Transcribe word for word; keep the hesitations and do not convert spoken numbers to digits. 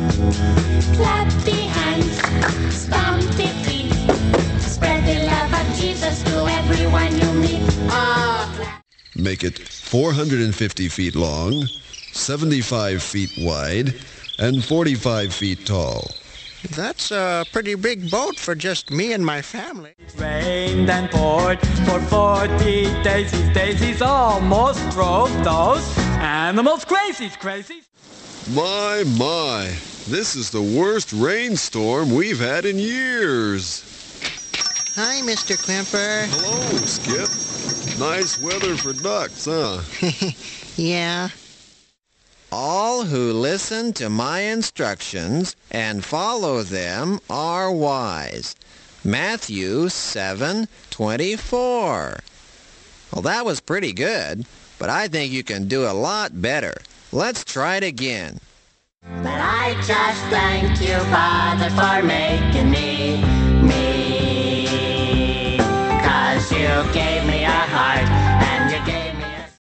Clap the hands, stomp the feet, spread the love of Jesus to everyone you meet. Ah. Make it four hundred fifty feet long, seventy-five feet wide, and forty-five feet tall. That's a pretty big boat for just me and my family. It rained and poured for forty days. These daisies almost drove those animals crazy, crazy. My, my, this is the worst rainstorm we've had in years. Hi, Mister Clamper. Hello, Skip. Nice weather for ducks, huh? Yeah. All who listen to my instructions and follow them are wise. Matthew seven twenty-four. Well, that was pretty good, but I think you can do a lot better. Let's try it again. But I just thank you, Father, for making me, me. 'Cause you gave me a heart